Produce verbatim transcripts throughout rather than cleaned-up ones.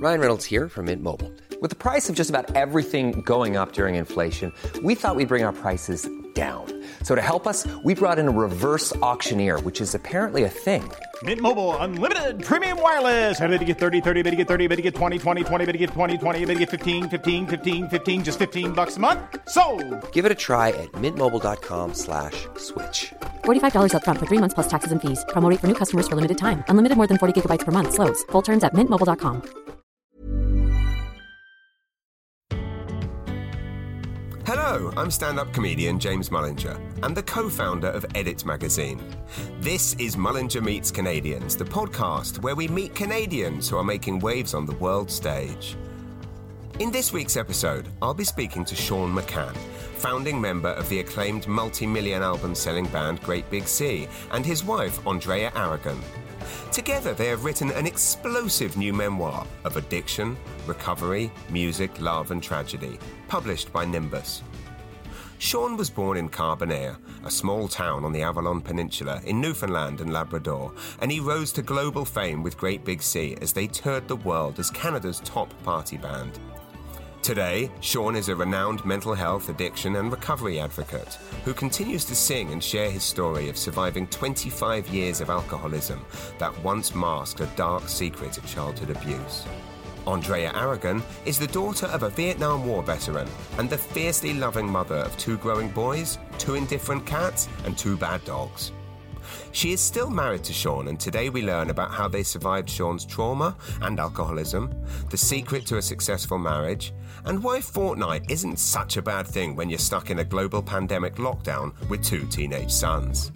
Ryan Reynolds here from Mint Mobile. With the price of just about everything going up during inflation, we thought we'd bring our prices down. So to help us, we brought in a reverse auctioneer, which is apparently a thing. Mint Mobile Unlimited Premium Wireless. How to get thirty, thirty, how to get thirty, how to get twenty, twenty, twenty, how to get twenty, twenty, how to get fifteen, fifteen, fifteen, fifteen, just fifteen bucks a month? Sold! Give it a try at mintmobile.com slash switch. forty-five dollars up front for three months plus taxes and fees. Promo rate for new customers for limited time. Unlimited more than forty gigabytes per month. Slows full terms at mint mobile dot com. Hello, I'm stand-up comedian James Mullinger and the co-founder of Edit magazine. This is Mullinger Meets Canadians, the podcast where we meet Canadians who are making waves on the world stage. In this week's episode, I'll be speaking to Sean McCann, founding member of the acclaimed multi-million album-selling band Great Big Sea, and his wife, Andrea Aragon. Together, they have written an explosive new memoir of addiction, recovery, music, love and tragedy, published by Nimbus. Sean was born in Carbonear, a small town on the Avalon Peninsula in Newfoundland and Labrador, and he rose to global fame with Great Big Sea as they toured the world as Canada's top party band. Today, Sean is a renowned mental health, addiction and recovery advocate who continues to sing and share his story of surviving twenty-five years of alcoholism that once masked a dark secret of childhood abuse. Andrea Aragon is the daughter of a Vietnam War veteran and the fiercely loving mother of two growing boys, two indifferent cats and two bad dogs. She is still married to Sean, and today we learn about how they survived Sean's trauma and alcoholism, the secret to a successful marriage, and why Fortnite isn't such a bad thing when you're stuck in a global pandemic lockdown with two teenage sons.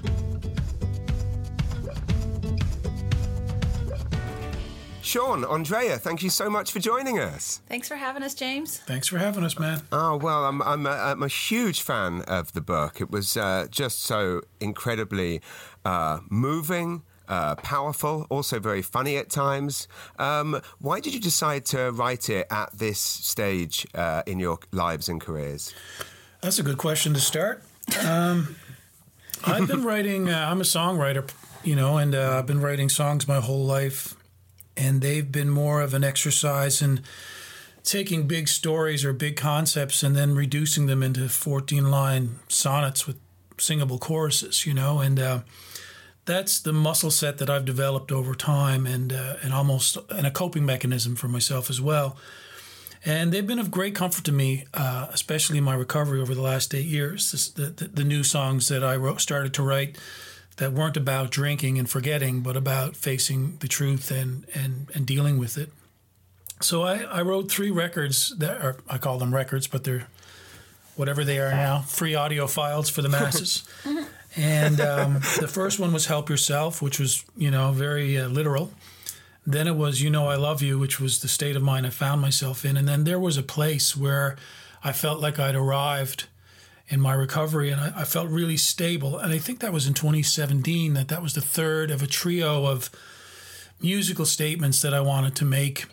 Sean, Andrea, thank you so much for joining us. Thanks for having us, James. Thanks for having us, man. Oh, well, I'm I'm a, I'm a huge fan of the book. It was uh, just so incredibly uh, moving, uh, powerful, also very funny at times. Um, why did you decide to write it at this stage uh, in your lives and careers? That's a good question to start. Um, I've been writing, uh, I'm a songwriter, you know, and uh, I've been writing songs my whole life. And they've been more of an exercise in taking big stories or big concepts and then reducing them into fourteen-line sonnets with singable choruses, you know. And uh, that's the muscle set that I've developed over time, and uh, and almost and a coping mechanism for myself as well. And they've been of great comfort to me, uh, especially in my recovery over the last eight years. This, the, the, the new songs that I wrote, started to write that weren't about drinking and forgetting, but about facing the truth and, and, and dealing with it. So I, I wrote three records that are, I call them records, but they're whatever they are now, free audio files for the masses. And um, the first one was Help Yourself, which was, you know, very uh, literal. Then it was You Know I Love You, which was the state of mind I found myself in. And then there was a place where I felt like I'd arrived in my recovery, and I, I felt really stable. And I think that was in twenty seventeen, that that was the third of a trio of musical statements that I wanted to make.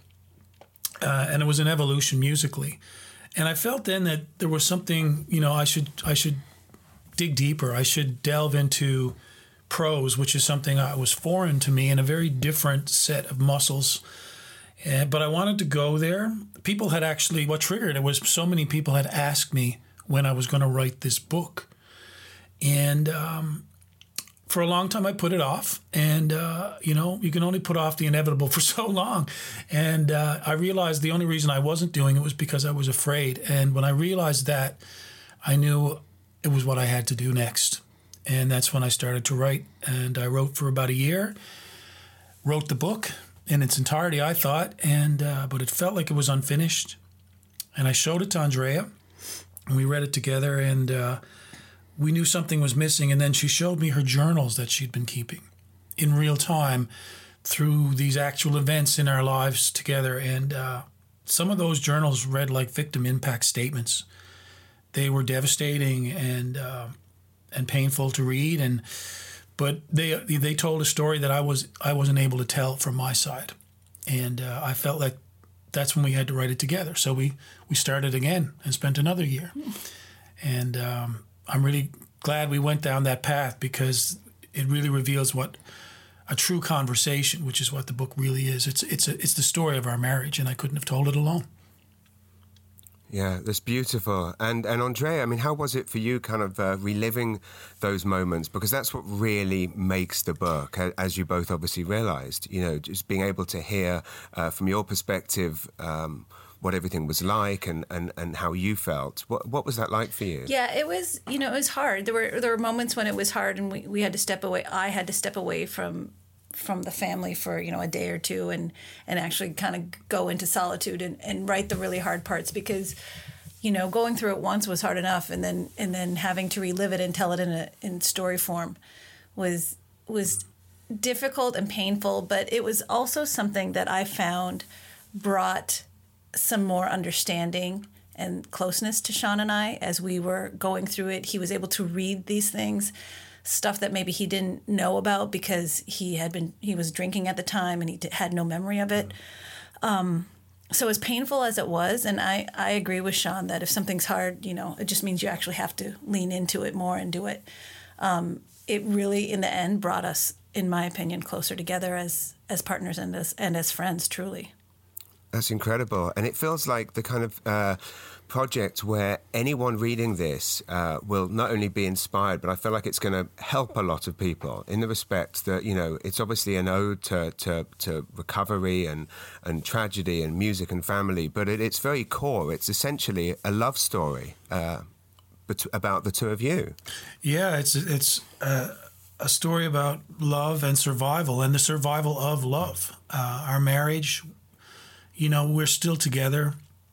Uh, and it was an evolution musically. And I felt then that there was something, you know, I should I should dig deeper. I should delve into prose, which is something that was foreign to me and a very different set of muscles. Uh, but I wanted to go there. People had actually, what triggered it was so many people had asked me when I was going to write this book. And um, for a long time, I put it off. And, uh, you know, you can only put off the inevitable for so long. And uh, I realized the only reason I wasn't doing it was because I was afraid. And when I realized that, I knew it was what I had to do next. And that's when I started to write. And I wrote for about a year, wrote the book in its entirety, I thought, and uh, but it felt like it was unfinished. And I showed it to Andrea. And we read it together, and uh, we knew something was missing. And then she showed me her journals that she'd been keeping in real time through these actual events in our lives together. And uh, some of those journals read like victim impact statements. They were devastating and uh, and painful to read, and but they they told a story that I was I wasn't able to tell from my side, and uh, I felt like that's when we had to write it together. So we, we started again and spent another year. And um, I'm really glad we went down that path, because it really reveals what a true conversation, which is what the book really is. It's it's a, it's the story of our marriage, and I couldn't have told it alone. Yeah, that's beautiful. And and Andrea, I mean, how was it for you kind of uh, reliving those moments? Because that's what really makes the book, as you both obviously realized, you know, just being able to hear uh, from your perspective um, what everything was like and, and, and how you felt. What what was that like for you? Yeah, it was, you know, it was hard. There were there were moments when it was hard and we, we had to step away. I had to step away from from the family for, you know, a day or two and, and actually kind of go into solitude and, and write the really hard parts because, you know, going through it once was hard enough and then and then having to relive it and tell it in a in story form was was difficult and painful, but it was also something that I found brought some more understanding and closeness to Sean and I as we were going through it. He was able to read these things, stuff that maybe he didn't know about because he had been he was drinking at the time and he d- had no memory of it. Um, so as painful as it was, and I, I agree with Sean that if something's hard, you know, it just means you actually have to lean into it more and do it. Um, it really, in the end, brought us, in my opinion, closer together as as partners and as and as friends, truly. That's incredible. And it feels like the kind of uh, project where anyone reading this uh, will not only be inspired, but I feel like it's going to help a lot of people in the respect that, you know, it's obviously an ode to, to, to recovery and, and tragedy and music and family, but at its very core, it's essentially a love story uh, bet- about the two of you. Yeah, it's, it's uh, a story about love and survival and the survival of love. Uh, our marriage, you know, we're still together.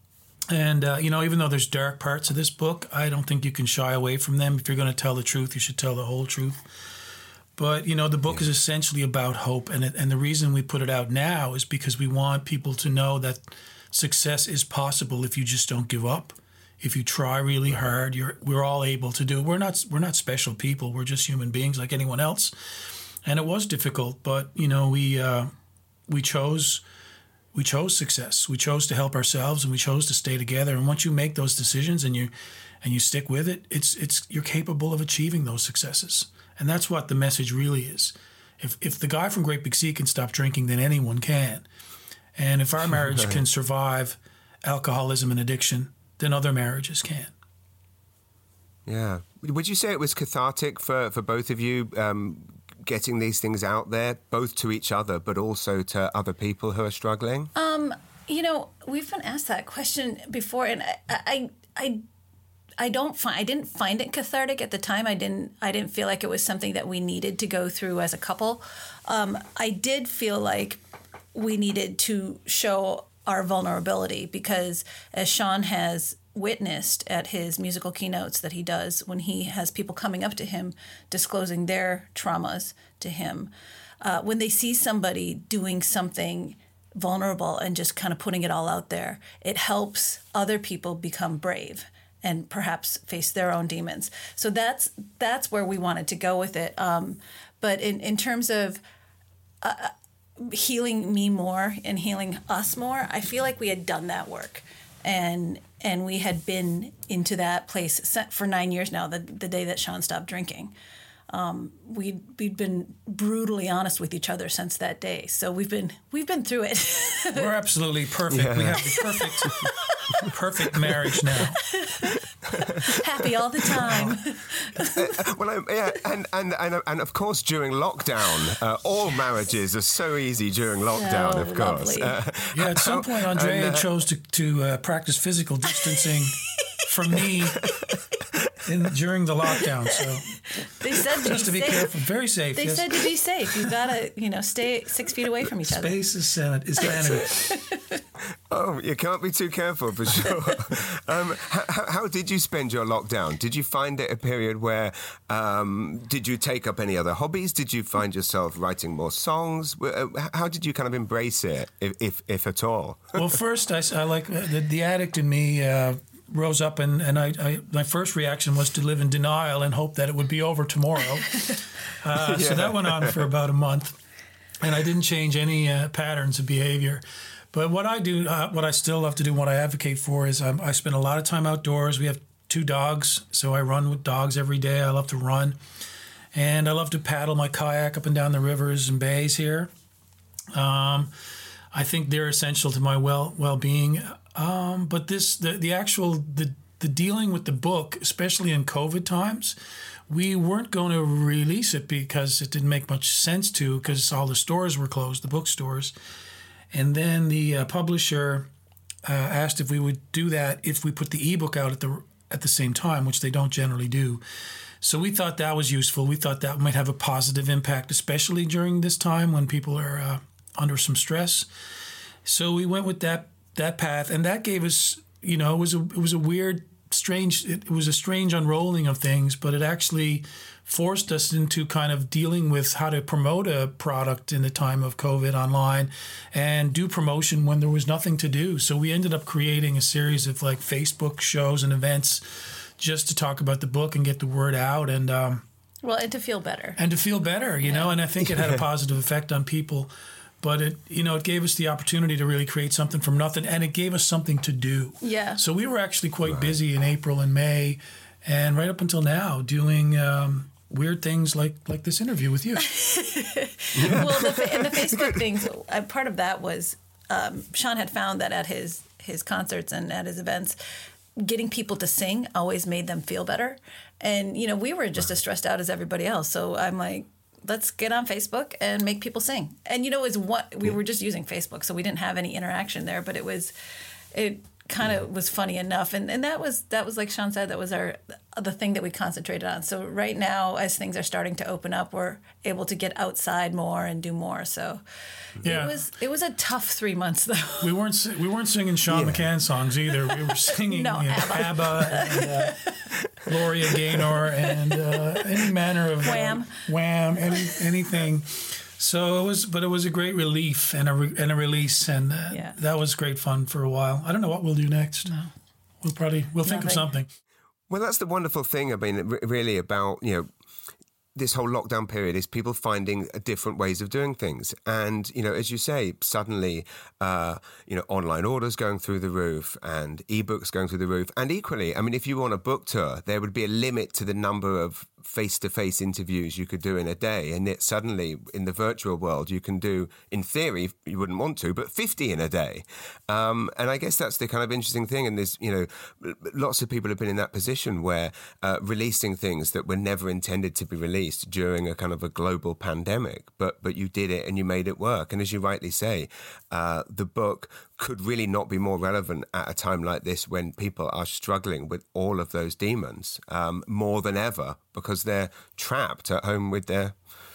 And, uh, you know, even though there's dark parts of this book, I don't think you can shy away from them. If you're going to tell the truth, you should tell the whole truth. But, you know, the book yeah. is essentially about hope. And, it, and the reason we put it out now is because we want people to know that success is possible if you just don't give up. If you try really hard, you're we're all able to do it. We're not, we're not special people. We're just human beings like anyone else. And it was difficult, but, you know, we uh, we chose... We chose success. We chose to help ourselves, and we chose to stay together. And once you make those decisions and you and you stick with it, it's it's you're capable of achieving those successes. And that's what the message really is. If if the guy from Great Big Sea can stop drinking, then anyone can. And if our marriage can survive alcoholism and addiction, then other marriages can. Yeah. Would you say it was cathartic for, for both of you? Um, getting these things out there, both to each other, but also to other people who are struggling? Um, you know, we've been asked that question before, and I, I, I, I don't find I didn't find it cathartic at the time. I didn't. I didn't feel like it was something that we needed to go through as a couple. Um, I did feel like we needed to show our vulnerability because, as Sean has witnessed at his musical keynotes that he does when he has people coming up to him disclosing their traumas to him, uh, when they see somebody doing something vulnerable and just kind of putting it all out there, it helps other people become brave and perhaps face their own demons. So that's that's where we wanted to go with it. Um, but in, in terms of uh, healing me more and healing us more, I feel like we had done that work. And and we had been into that place for nine years now, the, the day that Sean stopped drinking. Um, we'd, we'd been brutally honest with each other since that day. So we've been we've been through it. We're absolutely perfect. Yeah. We have the perfect perfect marriage now. Happy all the time. uh, well, um, yeah, and, and and and of course during lockdown, uh, all marriages are so easy during lockdown. So of course. Uh, yeah, at some point, Andrea and, uh, chose to to uh, practice physical distancing from me in, during the lockdown. So they said to just be to be safe. careful, very safe. They yes. said to be safe. You gotta, you know, stay six feet away from each other. Space is sanity. Is sanity. Oh, you can't be too careful for sure. um, how, how did you spend your lockdown? Did you find it a period where, um, did you take up any other hobbies? Did you find yourself writing more songs? How did you kind of embrace it, if if, if at all? Well, first, I, I like the, the addict in me uh, rose up, and, and I, I my first reaction was to live in denial and hope that it would be over tomorrow. Uh, yeah. So that went on for about a month, and I didn't change any uh, patterns of behavior. But what I do, uh, what I still love to do, what I advocate for is um, I spend a lot of time outdoors. We have two dogs, so I run with dogs every day. I love to run. And I love to paddle my kayak up and down the rivers and bays here. Um, I think they're essential to my well well being. Um, but this the the actual the the dealing with the book, especially in COVID times, we weren't going to release it because it didn't make much sense to, because all the stores were closed, the bookstores. And then the uh, publisher uh, asked if we would do that if we put the ebook out at the at the same time, which they don't generally do. So we thought that was useful. We thought that might have a positive impact, especially during this time when people are uh, under some stress. So we went with that that path, and that gave us, you know, it was a it was a weird, strange. It was a strange unrolling of things, but it actually forced us into kind of dealing with how to promote a product in the time of COVID online and do promotion when there was nothing to do. So we ended up creating a series of like Facebook shows and events just to talk about the book and get the word out, and um, well, and to feel better. And to feel better, you yeah. know, and I think it had a positive effect on people. But it, you know, it gave us the opportunity to really create something from nothing, and it gave us something to do. Yeah. So we were actually quite right. busy in April and May, and right up until now, doing um, weird things like like this interview with you. Well, the, and the Facebook things, uh, part of that was um, Sean had found that at his his concerts and at his events, getting people to sing always made them feel better. And you know, we were just as stressed out as everybody else. So I'm like, let's get on Facebook and make people sing. And you know, it was what we were just using Facebook, so we didn't have any interaction there. But it was, it kind of was funny enough, and and that was that was like Sean said, that was our the thing that we concentrated on. So right now, as things are starting to open up, we're able to get outside more and do more. So yeah. it was it was a tough three months though. We weren't we weren't singing Sean yeah. McCann songs either. We were singing no, you know, ABBA, ABBA and, uh, Gloria Gaynor and uh, any manner of Wham, uh, Wham, any anything. So it was, but it was a great relief and a re, and a release, and uh, yeah. that was great fun for a while. I don't know what we'll do next. No. We'll probably we'll think Nothing. of something. Well, that's the wonderful thing. I mean, really about you know. this whole lockdown period is people finding different ways of doing things. And, you know, as you say, suddenly, uh, you know, online orders going through the roof and ebooks going through the roof. And equally, I mean, if you were on a book tour, there would be a limit to the number of face-to-face interviews you could do in a day. And it suddenly, in the virtual world, you can do, in theory, you wouldn't want to, but fifty in a day. Um, and I guess that's the kind of interesting thing. And there's, you know, lots of people have been in that position where uh, releasing things that were never intended to be released during a kind of a global pandemic, but but you did it and you made it work. And as you rightly say, uh, the book could really not be more relevant at a time like this when people are struggling with all of those demons um, more than ever because they're trapped at home with their,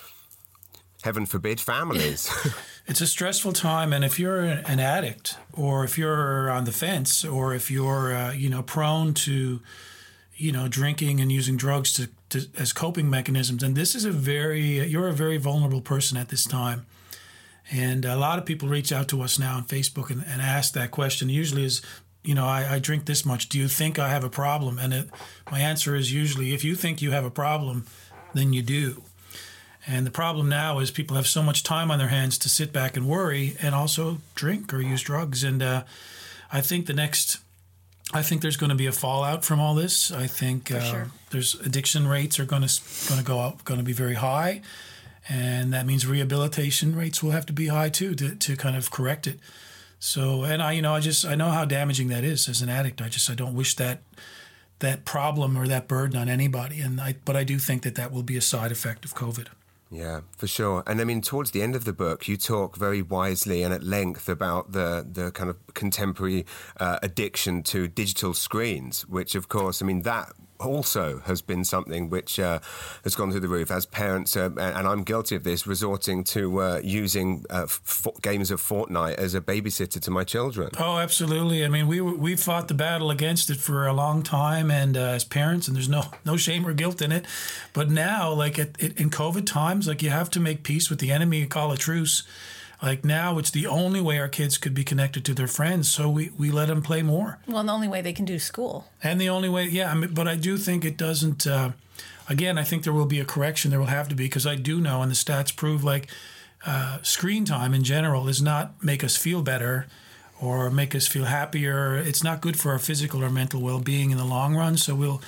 heaven forbid, families. It's a stressful time, and if you're an addict or if you're on the fence or if you're, uh, you know, prone to, you know, drinking and using drugs to, to as coping mechanisms, and this is a very, you're a very vulnerable person at this time. And a lot of people reach out to us now on Facebook and, and ask that question. Usually is, you know, I, I drink this much. Do you think I have a problem? And it, my answer is usually, if you think you have a problem, then you do. And the problem now is people have so much time on their hands to sit back and worry and also drink or use drugs. And uh, I think the next, I think there's going to be a fallout from all this. I think uh, sure. there's addiction rates are going to going to go up, going to be very high. And that means rehabilitation rates will have to be high too to, to kind of correct it. So, and I, you know, I just, I know how damaging that is as an addict. I just, I don't wish that, that problem or that burden on anybody. And I, but I do think that that will be a side effect of COVID. Yeah, for sure. And I mean, towards the end of the book, you talk very wisely and at length about the, the kind of contemporary uh, addiction to digital screens, which, of course, I mean, that also has been something which uh, has gone through the roof as parents, uh, and I'm guilty of this, resorting to uh, using uh, f- games of Fortnite as a babysitter to my children. Oh, absolutely. I mean, we we fought the battle against it for a long time, and uh, as parents, and there's no no shame or guilt in it. But now, like at, in COVID times, like you have to make peace with the enemy and call a truce. Like now, it's the only way our kids could be connected to their friends, so we, we let them play more. Well, and the only way they can do school. And the only way, yeah, I mean, but I do think it doesn't, uh, again, I think there will be a correction, there will have to be, because I do know, and the stats prove, like, uh, screen time in general does not make us feel better or make us feel happier. It's not good for our physical or mental well-being in the long run, so we'll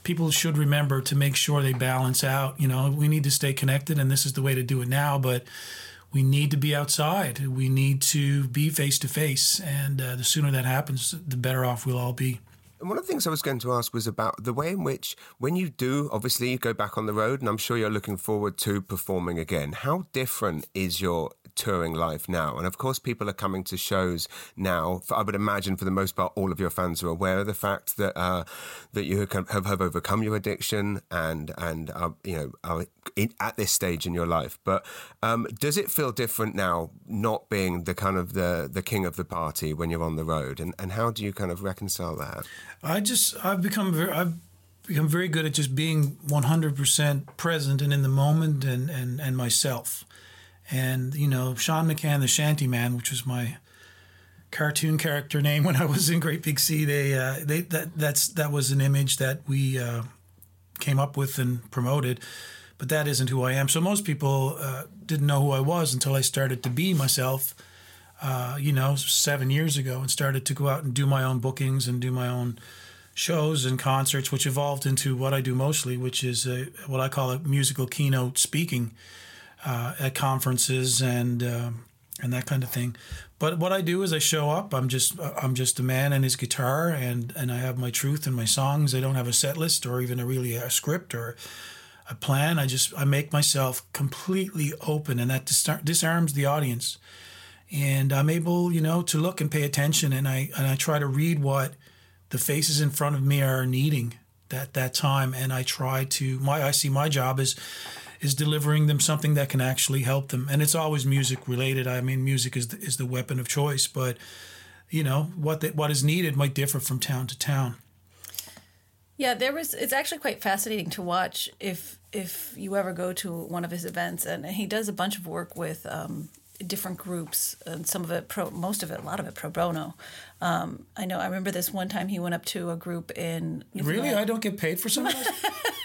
people should remember to make sure they balance out. You know, we need to stay connected, and this is the way to do it now, but we need to be outside. We need to be face-to-face, and uh, the sooner that happens, the better off we'll all be. And one of the things I was going to ask was about the way in which, when you do, obviously, you go back on the road, and I'm sure you're looking forward to performing again. How different is your touring life now? And of course, people are coming to shows now. I would imagine, for the most part, all of your fans are aware of the fact that uh, that you have, have overcome your addiction and and uh, you know are in, at this stage in your life. But um, does it feel different now, not being the kind of the the king of the party when you're on the road? And and how do you kind of reconcile that? I just I've become very I've become very good at just being one hundred percent present and in the moment and and and myself. And, you know, Sean McCann, the Shanty Man, which was my cartoon character name when I was in Great Big Sea, they, uh, they that that's that was an image that we uh, came up with and promoted, but that isn't who I am. So most people uh, didn't know who I was until I started to be myself, uh, you know, seven years ago, and started to go out and do my own bookings and do my own shows and concerts, which evolved into what I do mostly, which is a, what I call a musical keynote speaking. Uh, at conferences and um, and that kind of thing. But what I do is I show up. I'm just I'm just a man and his guitar, and, and I have my truth and my songs. I don't have a set list or even a really a script or a plan. I just I make myself completely open, and that dis- disarms the audience. And I'm able, you know, to look and pay attention, and I and I try to read what the faces in front of me are needing at that time, and I try to my I see my job as is delivering them something that can actually help them. And it's always music related. I mean, music is the, is the weapon of choice, but you know, what the, what is needed might differ from town to town. Yeah, there was, it's actually quite fascinating to watch if if you ever go to one of his events, and he does a bunch of work with um, different groups, and some of it pro, most of it, a lot of it pro bono. Um, I know, I remember this one time he went up to a group in Newfoundland. Really? I don't get paid for some of this?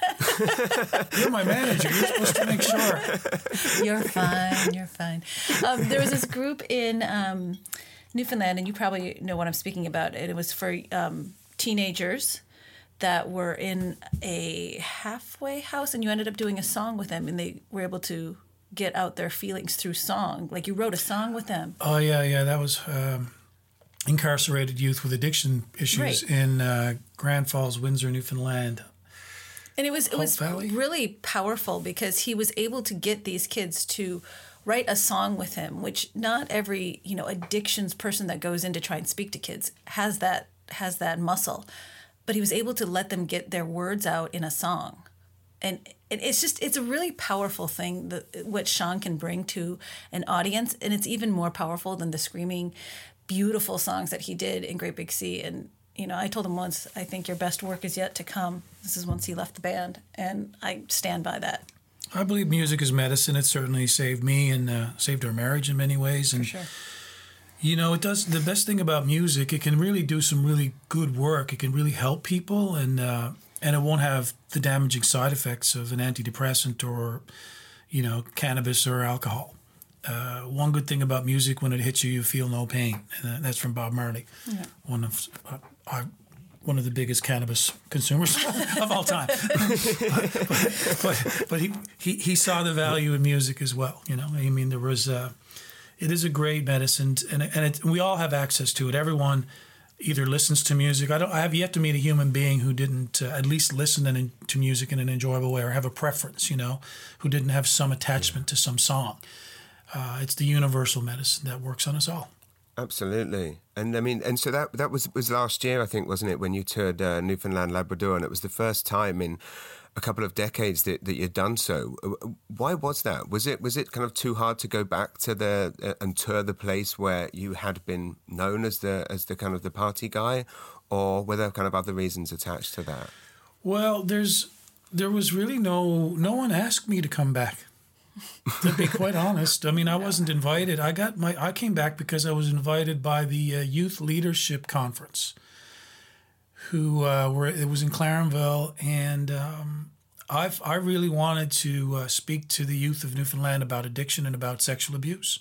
You're my manager. You're supposed to make sure. You're fine. You're fine. Um, there was this group in um, Newfoundland, and you probably know what I'm speaking about. And it was for um, teenagers that were in a halfway house, and you ended up doing a song with them, and they were able to get out their feelings through song. Like you wrote a song with them. Oh, yeah, yeah. That was um, incarcerated youth with addiction issues right. in uh, Grand Falls, Windsor, Newfoundland. And it was it Hope was Valley? really powerful because he was able to get these kids to write a song with him, which not every, you know, addictions person that goes in to try and speak to kids has that has that muscle. But he was able to let them get their words out in a song. And it's just, it's a really powerful thing, that, what Sean can bring to an audience. And it's even more powerful than the screaming, beautiful songs that he did in Great Big Sea. And you know, I told him once, I think your best work is yet to come. This is once he left the band, and I stand by that. I believe music is medicine. It certainly saved me and uh, saved our marriage in many ways. And, For sure. You know, it does. The best thing about music, it can really do some really good work. It can really help people, and uh, and it won't have the damaging side effects of an antidepressant or, you know, cannabis or alcohol. Uh, one good thing about music, when it hits you, you feel no pain. And that's from Bob Marley, yeah. one of uh, our, one of the biggest cannabis consumers of all time. but but, but, but he, he, he saw the value in music as well. You know, I mean, there was uh, it is a great medicine, and and it, we all have access to it. Everyone either listens to music. I don't. I have yet to meet a human being who didn't uh, at least listen in, to music in an enjoyable way or have a preference. You know, who didn't have some attachment to some song. Uh, it's the universal medicine that works on us all. Absolutely. And I mean, and so that that was was last year, I think, wasn't it, when you toured uh, Newfoundland, Labrador, and it was the first time in a couple of decades that, that you'd done so. Why was that? Was it was it kind of too hard to go back to the uh, and tour the place where you had been known as the as the kind of the party guy, or were there kind of other reasons attached to that? Well, there's there was really no no one asked me to come back. To be quite honest, I mean, I wasn't invited. I got my. I came back because I was invited by the uh, Youth Leadership Conference, who uh, were. It was in Clarenville, and um, I I really wanted to uh, speak to the youth of Newfoundland about addiction and about sexual abuse.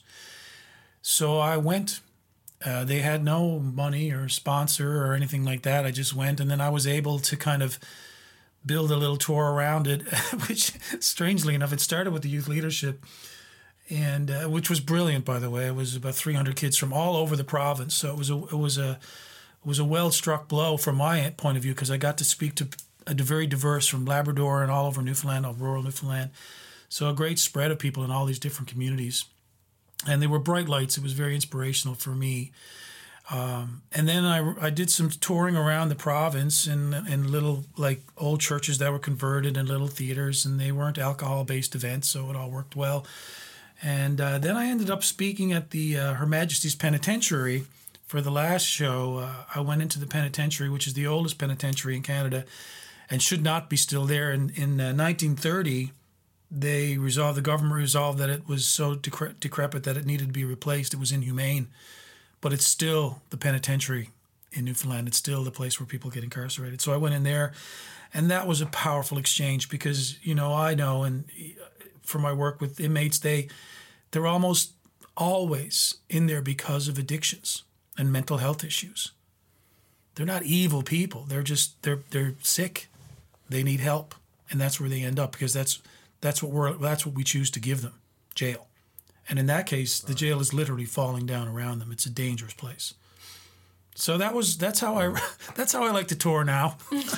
So I went. Uh, they had no money or sponsor or anything like that. I just went, and then I was able to kind of build a little tour around it, which, strangely enough, it started with the youth leadership, and uh, which was brilliant, by the way. It was about three hundred kids from all over the province, so it was a it was a it was a well struck blow from my point of view, because I got to speak to a very diverse, from Labrador and all over Newfoundland, all rural Newfoundland, so a great spread of people in all these different communities, and they were bright lights. It was very inspirational for me. Um, and then I, I did some touring around the province in, in little, like, old churches that were converted and little theaters, and they weren't alcohol-based events, so it all worked well. And uh, then I ended up speaking at the uh, Her Majesty's Penitentiary for the last show. Uh, I went into the penitentiary, which is the oldest penitentiary in Canada and should not be still there. In, in uh, nineteen thirty, they resolved, the government resolved that it was so decre- decrepit that it needed to be replaced. It was inhumane. But it's still the penitentiary in Newfoundland. It's still the place where people get incarcerated. So I went in there, and that was a powerful exchange because, you know, I know, and for my work with inmates, they, they're almost always in there because of addictions and mental health issues. They're not evil people. They're just, they're they're sick. They need help, and that's where they end up, because that's that's what we're that's what we choose to give them, jail. And in that case, the jail is literally falling down around them. It's a dangerous place. So that was that's how I that's how I like to tour now.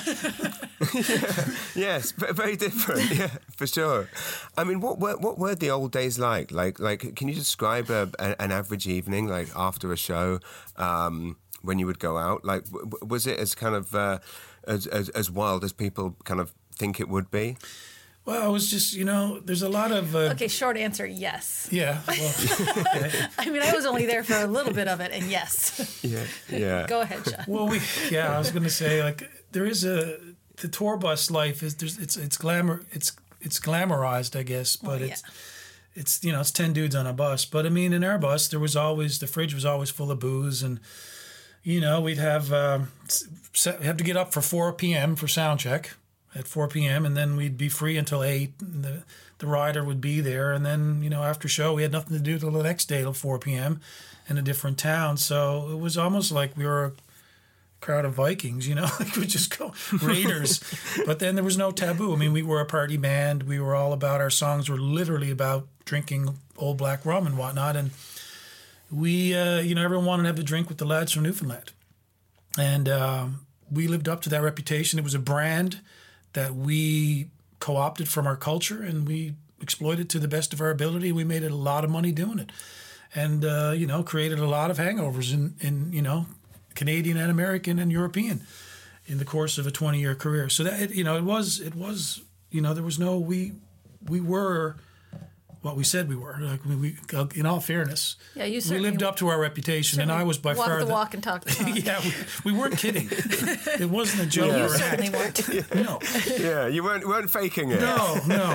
yeah, yes, very different. Yeah, for sure. I mean, what were what were the old days like? Like, like, can you describe a, a, an average evening, like after a show, um, when you would go out? Like, w- was it as kind of uh, as, as as wild as people kind of think it would be? Well, it was just, you know, there's a lot of... Uh, okay, short answer, yes. Yeah. Well, okay. I mean, I was only there for a little bit of it, and yes. Yeah, yeah. Go ahead, Sean. Well, we, yeah, I was going to say, like, there is a... The tour bus life is, there's, it's it's glamour, it's it's glamorized, I guess, but well, yeah. it's, it's, you know, it's ten dudes on a bus. But, I mean, in our bus, there was always, the fridge was always full of booze, and, you know, we'd have, um, have to get up for four p.m. for sound check. At four p.m. and then we'd be free until eight. And the the rider would be there, and then, you know, after show we had nothing to do till the next day till four p.m. in a different town. So it was almost like we were a crowd of Vikings, you know, like we just go raiders. But then there was no taboo. I mean, we were a party band. We were all about, our songs were literally about drinking old black rum and whatnot. And we, uh, you know, everyone wanted to have a drink with the lads from Newfoundland, and um, we lived up to that reputation. It was a brand that we co-opted from our culture, and we exploited to the best of our ability. We made a lot of money doing it, and uh, you know, created a lot of hangovers in, in you know, Canadian and American and European in the course of a twenty-year career. So that, you know, it was it was you know, there was no we we were what we said we were. Like we, we in all fairness, yeah, you we lived up to our reputation, and I was by walk far the the walk and talk the talk. yeah, we, we weren't kidding. It wasn't a joke. You or certainly act. weren't. No. Yeah, you weren't weren't faking it. No, no.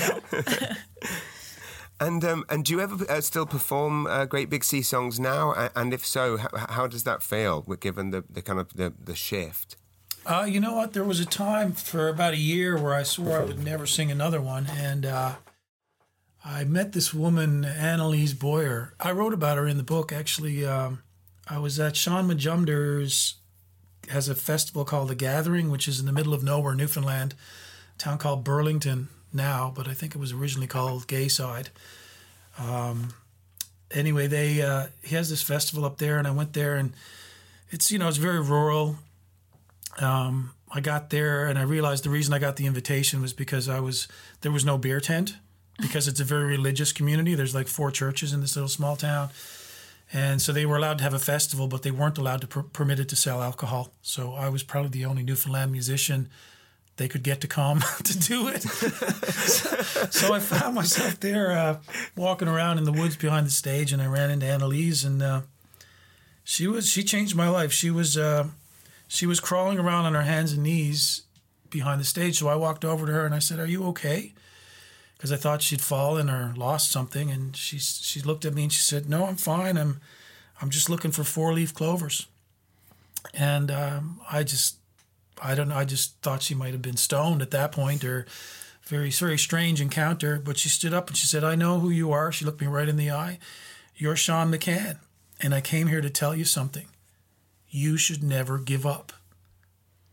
And um, and do you ever uh, still perform uh, Great Big Sea songs now? And if so, how, how does that feel, given the, the kind of the, the shift? Uh, you know what? There was a time for about a year where I swore I would never sing another one, and uh, I met this woman, Annalise Boyer. I wrote about her in the book, actually. Um, I was at Sean Majumder's, has a festival called The Gathering, which is in the middle of nowhere, Newfoundland, a town called Burlington now, but I think it was originally called Gayside. Um, anyway, they uh, he has this festival up there, and I went there, and it's, you know, it's very rural. Um, I got there, and I realized the reason I got the invitation was because I was there was no beer tent, because it's a very religious community. There's like four churches in this little small town. And so they were allowed to have a festival, but they weren't allowed to per- permitted to sell alcohol. So I was probably the only Newfoundland musician they could get to come to do it. so, so I found myself there uh, walking around in the woods behind the stage, and I ran into Annalise, and uh, she was she changed my life. She was uh, she was crawling around on her hands and knees behind the stage. So I walked over to her and I said, "Are you okay?" Because I thought she'd fallen or lost something, and she she looked at me and she said, "No, I'm fine. I'm I'm just looking for four-leaf clovers." And um, I just I don't know. I just thought she might have been stoned at that point, or very very strange encounter. But she stood up and she said, "I know who you are." She looked me right in the eye. "You're Sean McCann, and I came here to tell you something. You should never give up."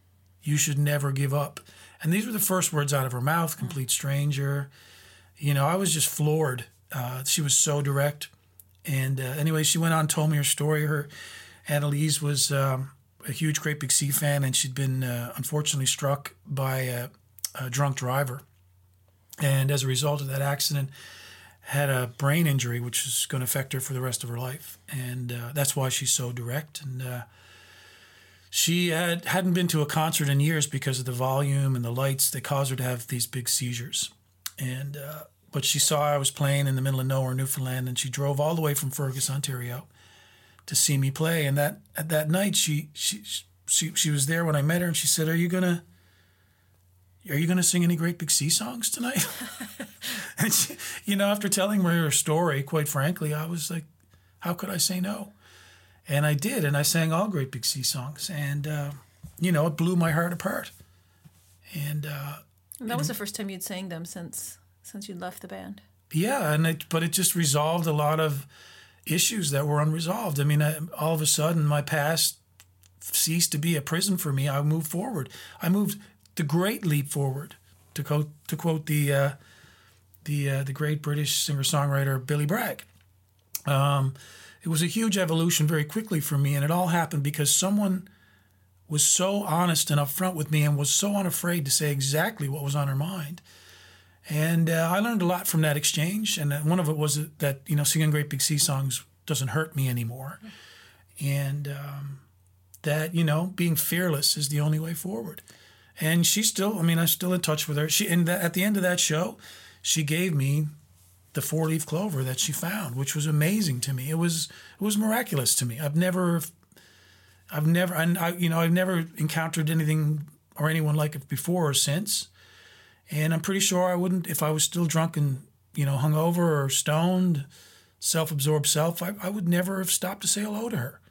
You should never give up. And these were the first words out of her mouth, complete stranger. You know, I was just floored. Uh, she was so direct. And uh, anyway, she went on and told me her story. Her Annalise was um, a huge Great Big Sea fan, and she'd been uh, unfortunately struck by a, a drunk driver. And as a result of that accident, had a brain injury, which is going to affect her for the rest of her life. And uh, that's why she's so direct. And uh, she had, hadn't been to a concert in years because of the volume and the lights. They caused her to have these big seizures. And uh, but she saw I was playing in the middle of nowhere, Newfoundland, and she drove all the way from Fergus, Ontario, to see me play. And that at that night, she she she she was there when I met her, and she said, "Are you gonna are you gonna sing any Great Big Sea songs tonight?" And she, you know, after telling her her story, quite frankly, I was like, "How could I say no?" And I did, and I sang all Great Big Sea songs, and uh, you know, it blew my heart apart. And, uh, and that was the first time you'd sang them since since you'd left the band. Yeah, and it, but it just resolved a lot of issues that were unresolved. I mean, I, all of a sudden, my past ceased to be a prison for me. I moved forward. I moved the great leap forward, to quote to quote the uh, the uh, the great British singer-songwriter Billy Bragg. Um, it was a huge evolution very quickly for me, and it all happened because someone was so honest and upfront with me and was so unafraid to say exactly what was on her mind. And uh, I learned a lot from that exchange. And one of it was that, you know, singing Great Big Sea songs doesn't hurt me anymore. And um, that, you know, being fearless is the only way forward. And she's still, I mean, I'm still in touch with her. She and that, at the end of that show, she gave me the four-leaf clover that she found, which was amazing to me. It was it was miraculous to me. I've never, I've never, I, you know, I've never encountered anything or anyone like it before or since. And I'm pretty sure I wouldn't, if I was still drunk and, you know, hungover or stoned, self-absorbed self, I, I would never have stopped to say hello to her.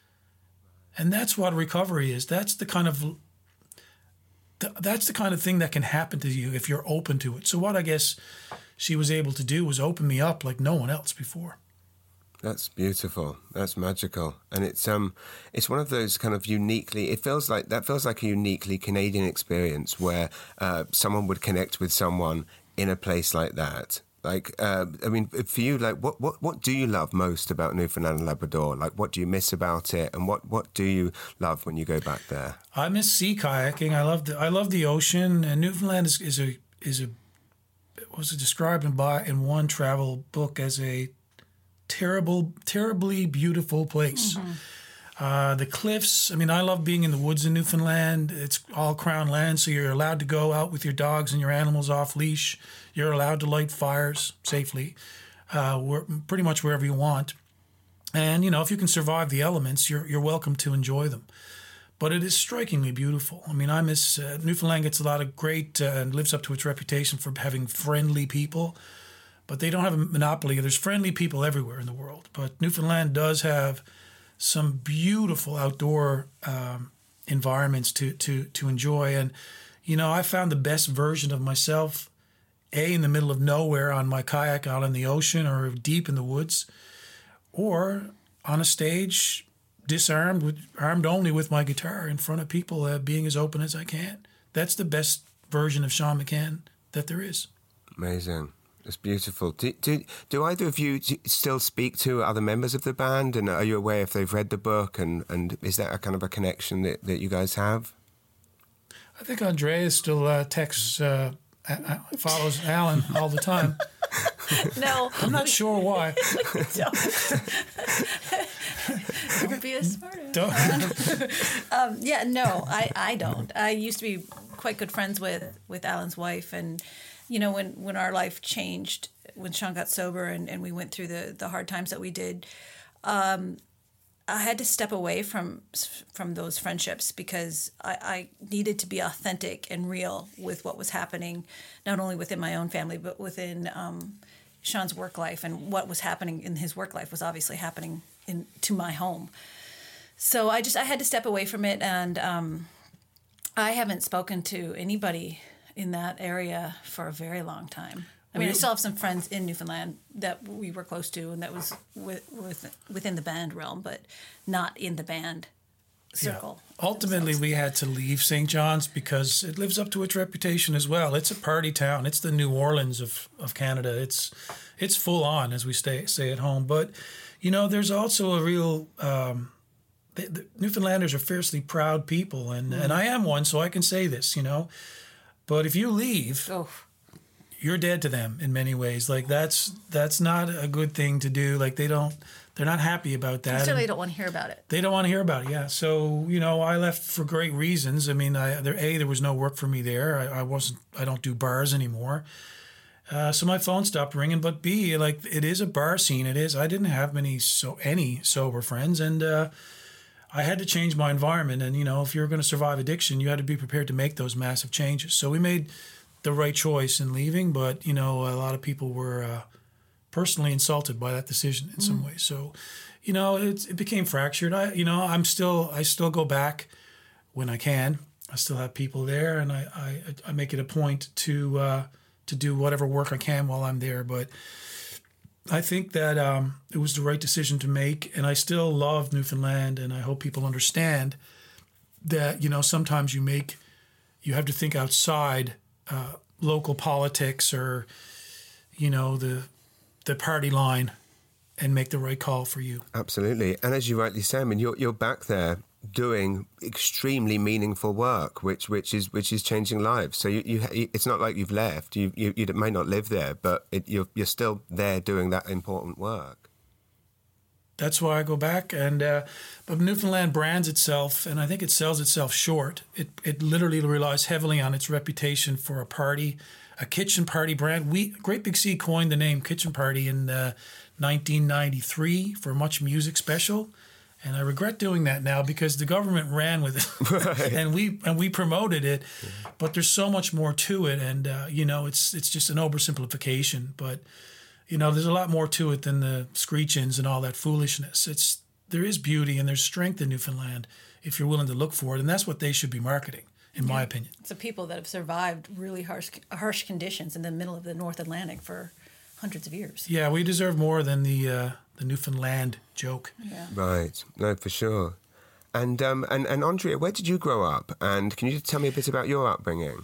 And that's what recovery is. That's the kind of, that's the kind of thing that can happen to you if you're open to it. So what I guess she was able to do was open me up like no one else before. That's beautiful. That's magical. And it's um, it's one of those kind of uniquely, it feels like, that feels like a uniquely Canadian experience where uh, someone would connect with someone in a place like that. Like, uh, I mean, for you, like, what, what, what do you love most about Newfoundland and Labrador? Like, what do you miss about it? And what, what do you love when you go back there? I miss sea kayaking. I love the, I love the ocean. And Newfoundland is, is a, is a, was described in, by, in one travel book as a terrible, terribly beautiful place. Mm-hmm. Uh, the cliffs, I mean, I love being in the woods in Newfoundland. It's all crown land, so you're allowed to go out with your dogs and your animals off leash. You're allowed to light fires safely, uh, pretty much wherever you want. And, you know, if you can survive the elements, you're you're welcome to enjoy them. But it is strikingly beautiful. I mean, I miss, uh, Newfoundland gets a lot of great, uh, and lives up to its reputation for having friendly people. But they don't have a monopoly. There's friendly people everywhere in the world. But Newfoundland does have some beautiful outdoor um, environments to, to, to enjoy. And, you know, I found the best version of myself, A, in the middle of nowhere on my kayak out in the ocean or deep in the woods, or on a stage, disarmed, with, armed only with my guitar in front of people, uh, being as open as I can. That's the best version of Sean McCann that there is. Amazing. It's beautiful. Do, do, do either of you still speak to other members of the band? And are you aware if they've read the book? And, and is that a kind of a connection that, that you guys have? I think Andreas still uh, texts, uh, follows Alan all the time. No. I'm not sure why. Don't be a smarter. um, yeah, no, I, I don't. I used to be quite good friends with, with Alan's wife, and you know, when, when our life changed, when Sean got sober and, and we went through the, the hard times that we did, um, I had to step away from from those friendships because I, I needed to be authentic and real with what was happening, not only within my own family, but within um, Sean's work life. And what was happening in his work life was obviously happening in to my home. So I just I had to step away from it, and um, I haven't spoken to anybody in that area for a very long time. I mean, I still have some friends in Newfoundland that we were close to, and that was with, with, within the band realm, but not in the band circle. Yeah. Ultimately, themselves. we had to leave Saint John's because it lives up to its reputation as well. It's a party town. It's the New Orleans of, of Canada. It's it's full on, as we stay, say at home. But, you know, there's also a real... Um, the, the Newfoundlanders are fiercely proud people, and, mm. and I am one, so I can say this, you know. But if you leave... Oh. You're dead to them in many ways. Like that's that's not a good thing to do. Like they don't, they're not happy about that. They certainly don't want to hear about it. They don't want to hear about it. Yeah. So you know, I left for great reasons. I mean, I, there a there was no work for me there. I, I wasn't. I don't do bars anymore. Uh, so my phone stopped ringing. But B, like it is a bar scene. It is. I didn't have many so any sober friends, and uh, I had to change my environment. And you know, if you're going to survive addiction, you had to be prepared to make those massive changes. So we made the right choice in leaving, but you know a lot of people were uh, personally insulted by that decision in mm. some ways. So, you know, it, it became fractured. I, you know, I'm still I still go back when I can. I still have people there, and I I, I make it a point to uh, to do whatever work I can while I'm there. But I think that um, it was the right decision to make, and I still love Newfoundland, and I hope people understand that you know sometimes you make you have to think outside. Uh, local politics or, you know, the the party line and make the right call for you. Absolutely. And as you rightly say, I mean, you're you're back there doing extremely meaningful work, which which is which is changing lives. So you, you it's not like you've left. You you, you may not live there, but it, you're you're still there doing that important work. That's why I go back. And uh, but Newfoundland brands itself, and I think it sells itself short. It it literally relies heavily on its reputation for a party, a kitchen party brand. We Great Big Sea coined the name Kitchen Party in uh, nineteen ninety-three for a Much Music special, and I regret doing that now because the government ran with it, right. and we and we promoted it. Yeah. But there's so much more to it, and uh, you know, it's it's just an oversimplification, but. You know, there's a lot more to it than the screech-ins and all that foolishness. It's there is beauty and there's strength in Newfoundland if you're willing to look for it, and that's what they should be marketing, in yeah. my opinion. It's the people that have survived really harsh harsh conditions in the middle of the North Atlantic for hundreds of years. Yeah, we deserve more than the uh, the Newfoundland joke. Yeah. Right. No, for sure. And um and, and Andrea, where did you grow up? And can you tell me a bit about your upbringing?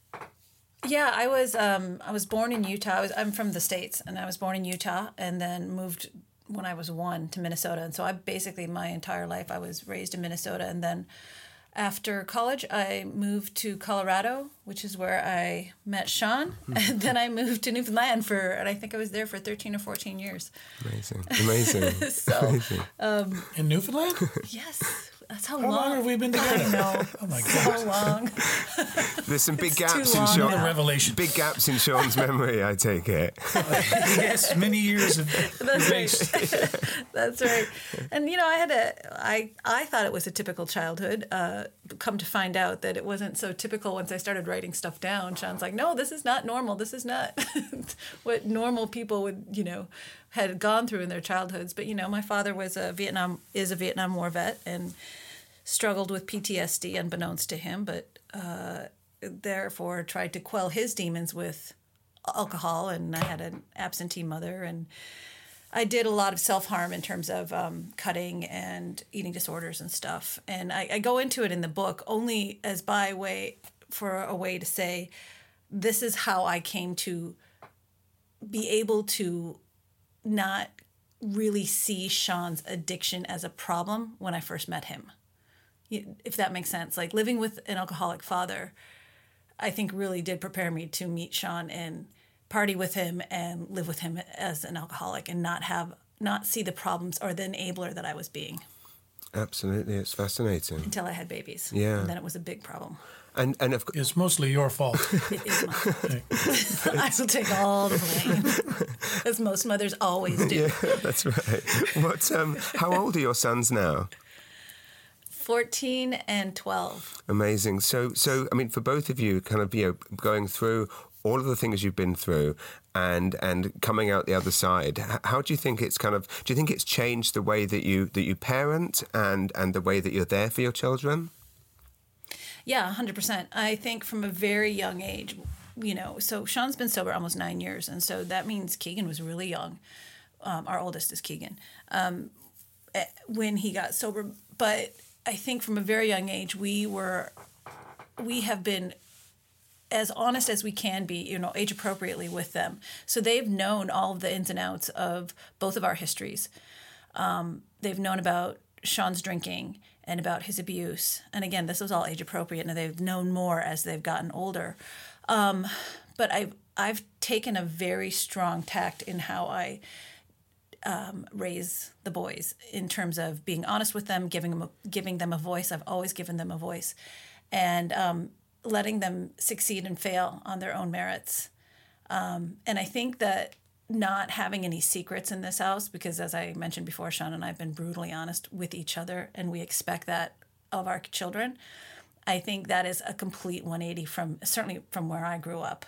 Yeah, I was um, I was born in Utah. I was, I'm from the States, and I was born in Utah, and then moved when I was one to Minnesota. And so I basically my entire life I was raised in Minnesota, and then after college I moved to Colorado, which is where I met Sean, and then I moved to Newfoundland for, and I think I was there for thirteen or fourteen years. Amazing, amazing. so, amazing. Um, in Newfoundland? Yes. That's how, how long. long have we been together? I know. Oh my God. So long. There's some big it's gaps in Sean. Revelation. Big gaps in Sean's memory, I take it. Yes, many years of That's right. That's right. And you know, I had a I I thought it was a typical childhood. Uh, come to find out that it wasn't so typical once I started writing stuff down. Sean's like, "No, this is not normal. This is not what normal people would, you know, had gone through in their childhoods." But you know, my father was a Vietnam is a Vietnam War vet and struggled with P T S D unbeknownst to him, but uh, therefore tried to quell his demons with alcohol. And I had an absentee mother, and I did a lot of self-harm in terms of um, cutting and eating disorders and stuff. And I, I go into it in the book only as by way for a way to say, this is how I came to be able to not really see Sean's addiction as a problem when I first met him. If that makes sense. Like living with an alcoholic father, I think really did prepare me to meet Sean and party with him and live with him as an alcoholic and not have, not see the problems or the enabler that I was being. Absolutely. It's fascinating. Until I had babies. Yeah. And then it was a big problem. And and of It's mostly your fault. It is my fault. I will take all the blame, as most mothers always do. Yeah, that's right. What? Um, how old are your sons now? fourteen and twelve. Amazing. So, so I mean, for both of you, kind of, you know, going through all of the things you've been through and and coming out the other side, how do you think it's kind of, do you think it's changed the way that you that you parent and, and the way that you're there for your children? Yeah, one hundred percent. I think from a very young age, you know, so Sean's been sober almost nine years, and so that means Keegan was really young. Um, our oldest is Keegan, um, when he got sober. But I think from a very young age, we were, we have been as honest as we can be, you know, age appropriately with them. So they've known all of the ins and outs of both of our histories. Um, they've known about Sean's drinking and about his abuse. And again, this was all age appropriate, and they've known more as they've gotten older. Um, but I've, I've taken a very strong tact in how I um, raise the boys in terms of being honest with them, giving them a, giving them a voice. I've always given them a voice. And um, letting them succeed and fail on their own merits. Um, and I think that not having any secrets in this house, because as I mentioned before, Sean and I have been brutally honest with each other, and we expect that of our children. I think that is a complete one eighty from, certainly from where I grew up.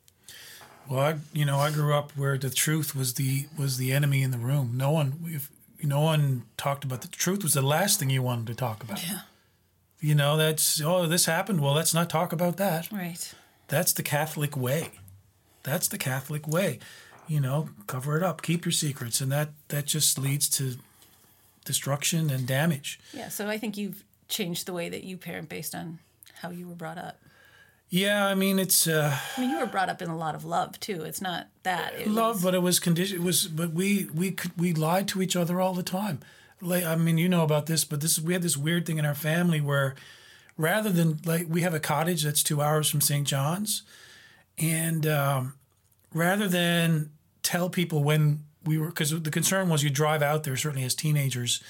Well, I, you know, I grew up where the truth was the was the enemy in the room. No one, if, no one talked about the truth. Was the last thing you wanted to talk about. Yeah. You know, that's, oh, this happened. Well, let's not talk about that. Right. That's the Catholic way. That's the Catholic way. You know, cover it up, keep your secrets, and that, that just leads to destruction and damage. Yeah, so I think you've changed the way that you parent based on how you were brought up. Yeah, I mean, it's... Uh, I mean, you were brought up in a lot of love, too. It's not that. It love, was... but it was condition. It was, but we we could, we lied to each other all the time. Like, I mean, you know about this, but this we had this weird thing in our family where, rather than like we have a cottage that's two hours from Saint John's, and um, rather than tell people when we were, because the concern was you drive out there, certainly as teenagers,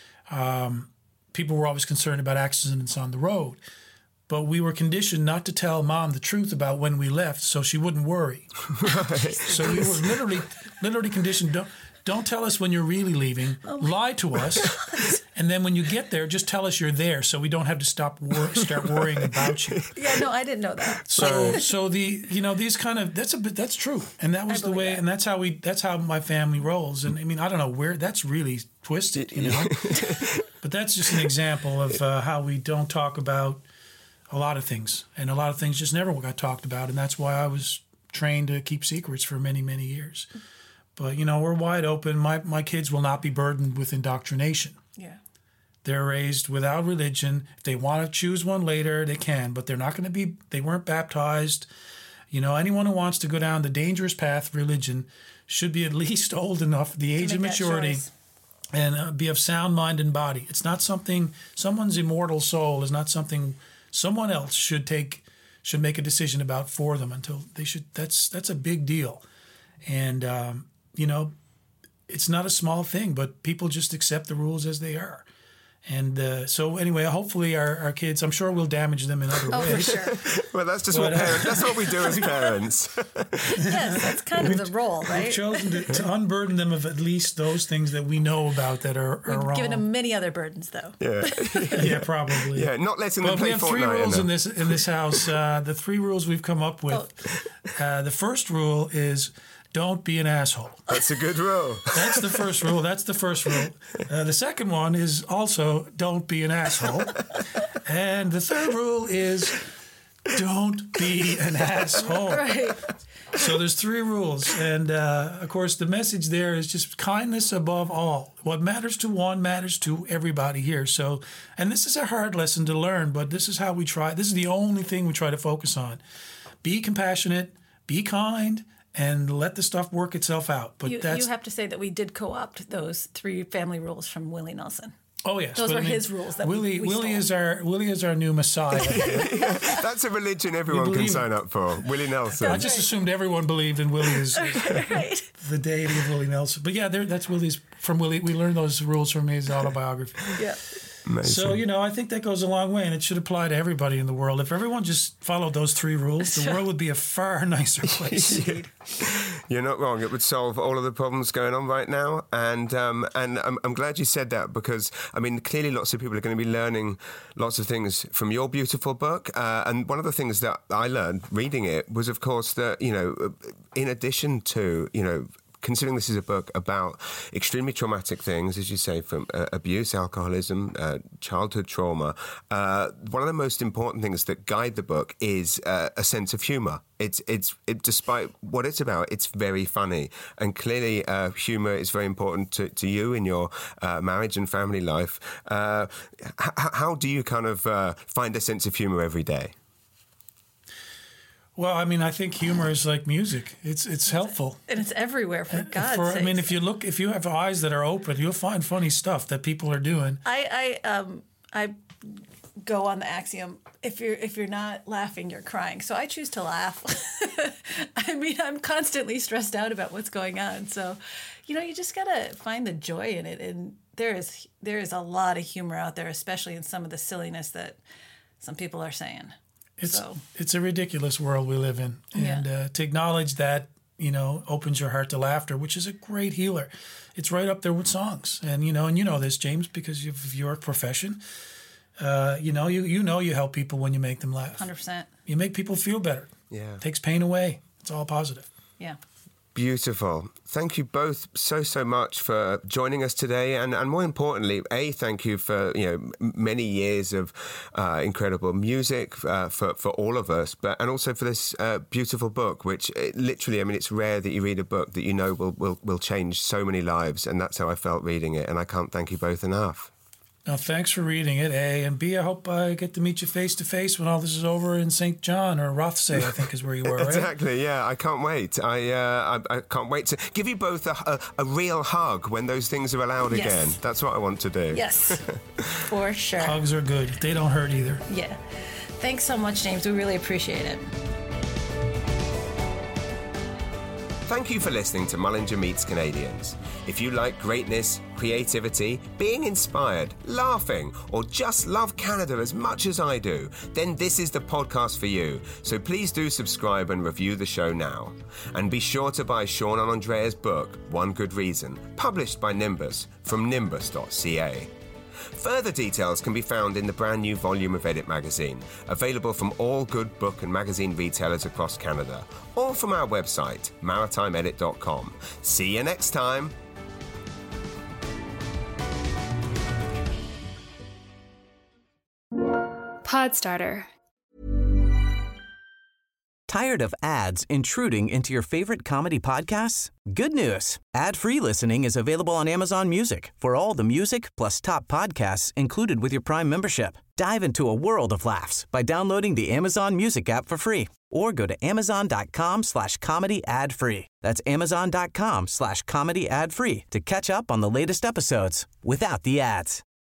um, people were always concerned about accidents on the road. But we were conditioned not to tell Mom the truth about when we left, so she wouldn't worry. Right. So we were literally, literally conditioned. Don't, don't tell us when you're really leaving. Oh Lie to us, God. And then when you get there, just tell us you're there, so we don't have to stop wor- start worrying about you. Yeah, no, I didn't know that. So, so the you know these kind of that's a bit that's true, and that was the way, that. and that's how we that's how my family rolls. And I mean, I don't know where that's really twisted, you know. But that's just an example of uh, how we don't talk about a lot of things, and a lot of things just never got talked about, and that's why I was trained to keep secrets for many, many years. But, you know, we're wide open. My my kids will not be burdened with indoctrination. Yeah. They're raised without religion. If they want to choose one later, they can, but they're not going to be, they weren't baptized. You know, anyone who wants to go down the dangerous path of religion should be at least old enough, the age of maturity, and uh, be of sound mind and body. It's not something, someone's immortal soul is not something someone else should take, should make a decision about for them until they should, that's, that's a big deal. And, um, you know, it's not a small thing, but people just accept the rules as they are. And uh, so anyway, hopefully our, our kids, I'm sure we'll damage them in other oh, ways. For sure. Well, that's just but, what parents, that's what we do as parents. Yes, that's kind of the role, right? We've chosen to, to unburden them of at least those things that we know about that are, are We've wrong. given them many other burdens, though. Yeah, yeah, probably. Yeah, not letting them but play we have Fortnite three rules in, in this in this house. Uh, the three rules we've come up with. Oh. Uh, the first rule is, don't be an asshole. That's a good rule. That's the first rule. That's the first rule. Uh, the second one is also don't be an asshole. And the third rule is don't be an asshole. Right. So there's three rules. And, uh, of course, the message there is just kindness above all. What matters to one matters to everybody here. So, and this is a hard lesson to learn, but this is how we try. This is the only thing we try to focus on. Be compassionate, be kind, and let the stuff work itself out. But you, that's, you have to say that we did co-opt those three family rules from Willie Nelson. Oh yes, those but, were I mean, his rules. That Willie we, we Willie stole. is our Willie is our new messiah. That's a religion everyone can believe, sign up for. Willie Nelson. I just assumed everyone believed in Willie as right. the deity of Willie Nelson. But yeah, that's Willie's from Willie. We learned those rules from his autobiography. Yeah. Amazing. So, you know, I think that goes a long way, and it should apply to everybody in the world. If everyone just followed those three rules, the world would be a far nicer place. You're not wrong. It would solve all of the problems going on right now. And um, and I'm, I'm glad you said that because, I mean, clearly lots of people are going to be learning lots of things from your beautiful book. Uh, and one of the things that I learned reading it was, of course, that, you know, in addition to, you know, considering this is a book about extremely traumatic things, as you say, from uh, abuse, alcoholism, uh, childhood trauma, uh, one of the most important things that guide the book is uh, a sense of humour. It's it's it, despite what it's about, it's very funny, and clearly uh, humour is very important to, to you in your uh, marriage and family life. Uh, h- how do you kind of uh, find a sense of humour every day? Well, I mean, I think humor is like music. It's it's helpful, and it's everywhere. For God's for, sake. I mean, if you look, if you have eyes that are open, you'll find funny stuff that people are doing. I I um I go on the axiom: if you're if you're not laughing, you're crying. So I choose to laugh. I mean, I'm constantly stressed out about what's going on. So, you know, you just gotta find the joy in it. And there is there is a lot of humor out there, especially in some of the silliness that some people are saying. It's so. it's a ridiculous world we live in, and yeah. uh, to acknowledge that, you know, opens your heart to laughter, which is a great healer. It's right up there with songs, and you know, and you know this, James, because of your profession. Uh, you know, you you know, you help people when you make them laugh. one hundred percent. You make people feel better. Yeah, takes pain away. It's all positive. Yeah. Beautiful. Thank you both so, so much for joining us today. And, and more importantly, A, thank you for, you know, many years of uh, incredible music uh, for, for all of us, but and also for this uh, beautiful book, which it, literally, I mean, it's rare that you read a book that you know will, will, will change so many lives. And that's how I felt reading it. And I can't thank you both enough. Now, thanks for reading it, A. And B, I hope I get to meet you face-to-face when all this is over in Saint John, or Rothsay, I think is where you were, right? Exactly, yeah. I can't wait. I, uh, I I can't wait to give you both a, a, a real hug when those things are allowed yes. again. That's what I want to do. Yes, for sure. Hugs are good. They don't hurt either. Yeah. Thanks so much, James. We really appreciate it. Thank you for listening to Mullinger Meets Canadians. If you like greatness, creativity, being inspired, laughing, or just love Canada as much as I do, then this is the podcast for you. So please do subscribe and review the show now. And be sure to buy Sean and Andrea's book, One Good Reason, published by Nimbus, from nimbus dot c a. Further details can be found in the brand new volume of Edit magazine, available from all good book and magazine retailers across Canada, or from our website, maritime edit dot com. See you next time. Podstarter. Tired of ads intruding into your favorite comedy podcasts? Good news. Ad-free listening is available on Amazon Music for all the music plus top podcasts included with your Prime membership. Dive into a world of laughs by downloading the Amazon Music app for free or go to amazon.com slash comedy ad free. That's amazon.com slash comedy ad free to catch up on the latest episodes without the ads.